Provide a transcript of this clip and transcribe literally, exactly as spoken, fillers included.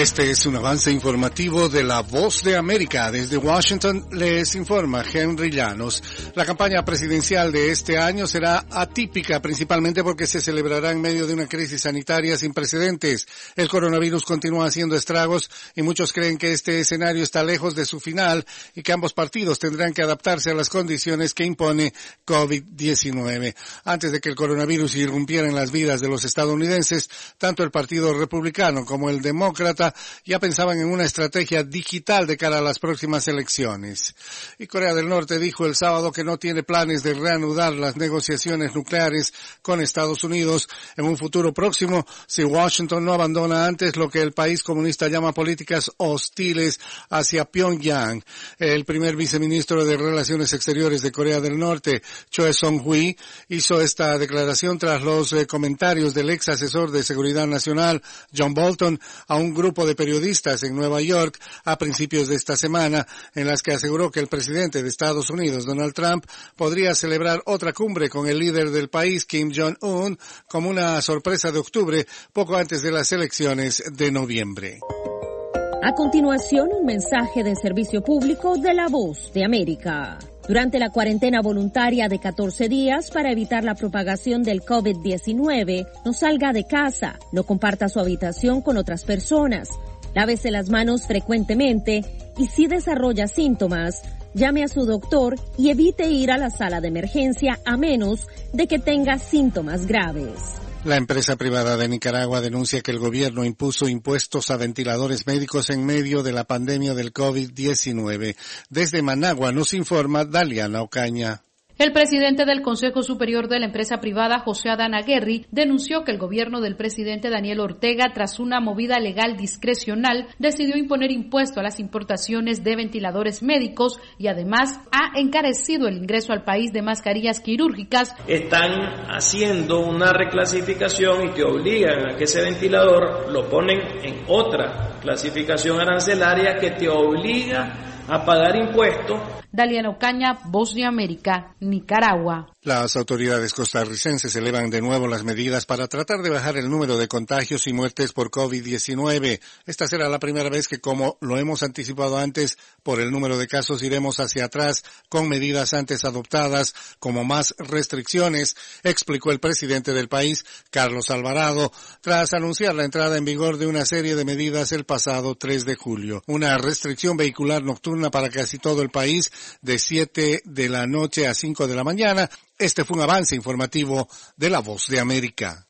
Este es un avance informativo de La Voz de América. Desde Washington les informa Henry Llanos. La campaña presidencial de este año será atípica, principalmente porque se celebrará en medio de una crisis sanitaria sin precedentes. El coronavirus continúa haciendo estragos y muchos creen que este escenario está lejos de su final y que ambos partidos tendrán que adaptarse a las condiciones que impone COVID diecinueve. Antes de que el coronavirus irrumpiera en las vidas de los estadounidenses, tanto el Partido Republicano como el Demócrata ya pensaban en una estrategia digital de cara a las próximas elecciones. Y Corea del Norte dijo el sábado que no tiene planes de reanudar las negociaciones nucleares con Estados Unidos en un futuro próximo si Washington no abandona antes lo que el país comunista llama políticas hostiles hacia Pyongyang. El primer viceministro de Relaciones Exteriores de Corea del Norte, Choe Son-hui, hizo esta declaración tras los eh, comentarios del ex asesor de Seguridad Nacional, John Bolton, a un grupo de periodistas en Nueva York a principios de esta semana, en las que aseguró que el presidente de Estados Unidos, Donald Trump, podría celebrar otra cumbre con el líder del país, Kim Jong-un, como una sorpresa de octubre, poco antes de las elecciones de noviembre. A continuación, un mensaje de servicio público de La Voz de América. Durante la cuarentena voluntaria de catorce días para evitar la propagación del COVID diecinueve, no salga de casa, no comparta su habitación con otras personas, lávese las manos frecuentemente y si desarrolla síntomas, llame a su doctor y evite ir a la sala de emergencia a menos de que tenga síntomas graves. La empresa privada de Nicaragua denuncia que el gobierno impuso impuestos a ventiladores médicos en medio de la pandemia del COVID diecinueve. Desde Managua nos informa Daliana Ocaña. El presidente del Consejo Superior de la empresa privada, José Adán Aguerri, denunció que el gobierno del presidente Daniel Ortega, tras una movida legal discrecional, decidió imponer impuesto a las importaciones de ventiladores médicos y además ha encarecido el ingreso al país de mascarillas quirúrgicas. Están haciendo una reclasificación y que obligan a que ese ventilador lo ponen en otra clasificación arancelaria que te obliga a pagar impuestos. Daliana Ocaña, Voz de América, Nicaragua. Las autoridades costarricenses elevan de nuevo las medidas para tratar de bajar el número de contagios y muertes por COVID diecinueve. Esta será la primera vez que, como lo hemos anticipado antes, por el número de casos iremos hacia atrás con medidas antes adoptadas, como más restricciones, explicó el presidente del país, Carlos Alvarado, tras anunciar la entrada en vigor de una serie de medidas el pasado tres de julio. Una restricción vehicular nocturna para casi todo el país, de siete de la noche a cinco de la mañana. Este fue un avance informativo de La Voz de América.